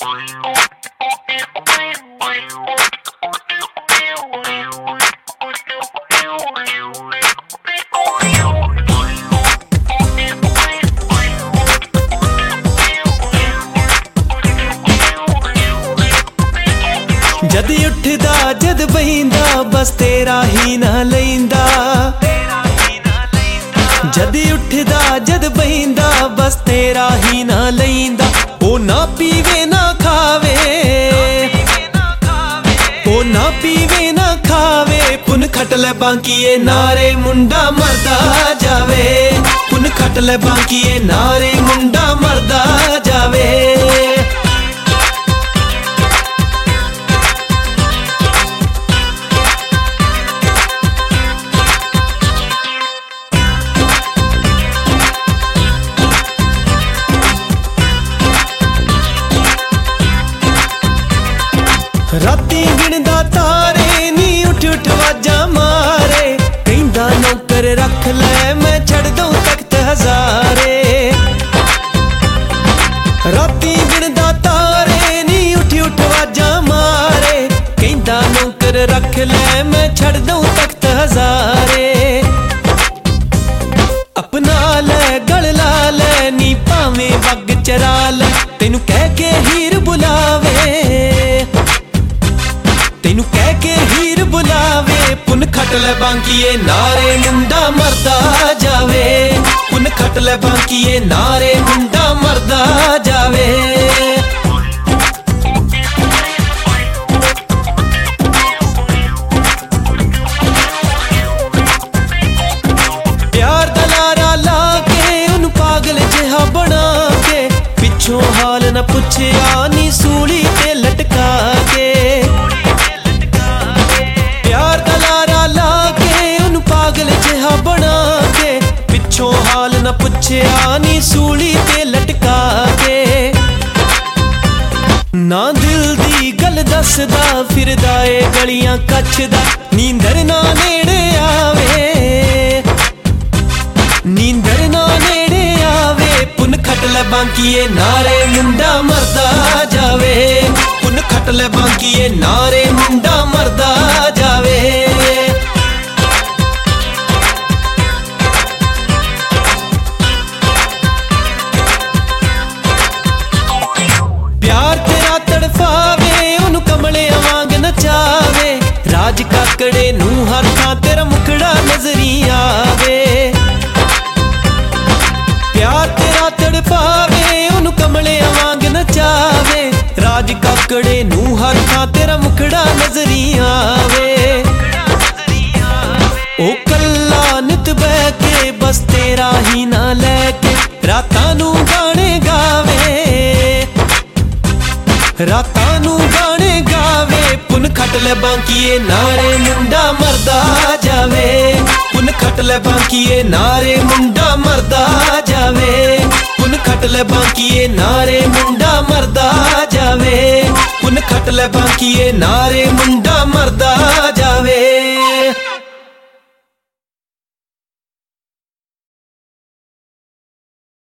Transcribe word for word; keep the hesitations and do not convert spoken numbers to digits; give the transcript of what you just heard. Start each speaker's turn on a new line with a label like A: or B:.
A: जद उठदा जद बहिंदा बस तेरा ही ना लैंदा। जद उठदा जद बहिंदा बस तेरा ही ना लैंदा। ओ ना पीवे ना खावे, ओ ना पीवे ना खावे, पुन खट ले बांकिए नारे मुंडा मरदा जावे। पुन खट ले बांकिए नारे मुंडा मरदा जावे। राती गिणदा तारे नी उठ उठ वाजा मारे। कहंदा नौकर रख ले मैं छड़ दूं तख्त हजारे। राती गिणदा तारे नी उठ उठ वाजा मारे। कहंदा नौकर रख ले मैं छड़ दूं तख्त हजारे। अपना ले गल ला ले नी भावें वग चरा ले। तेनू कह के हीर बुलावे, तेनू कह के हीर बुलावे। पुन खट ले बांकिए नारे मुंडा मरदा जावे। पुन खट ले बांकिए नारे मुंडा मरदा जावे। प्यार दा लारा ला के उन पागल जिहा बना के। पिछों हाल न पुछया नी सूली ते लटका के। पागल जिहा बना के पिछों हाल न पुछया नी सूली ते लटका के। ना दिल दी गल दसदा फिरदा ए गलियां कछदा। नींदर ना नेड़े आवे, नींदर ना नेड़े आवे। पुन खट ले बांकिए नारे मुंडा मरदा जावे। पुन खट ले बांकिए नारे मुंडा मरदा जावे। प्यार तेरा तड़फावे उन्हू कमलियां वांग नचावे। राज काकड़े नू हत्थां तेरा मुखड़ा नजरी आवे। प्यार तेरा तड़फावे उन्हू कमलियां वांग नचावे। राज काकड़े नू हत्थां तेरा मुखड़ा नजरी आवे। ओ कल्ला नित बह के बस तेरा ही ना लैके। रातां नू गाने गावे, रातां नू गाने गावे। पुन खट ले बांकिए नारे मुंडा मरदा जावे। पुन खट ले बांकिए नारे मुंडा मरदा जावे। पुन खट ले बांकिए नारे मुंडा मरदा जावे। पुन खट ले बांकिए नारे मुंडा मरदा जावे।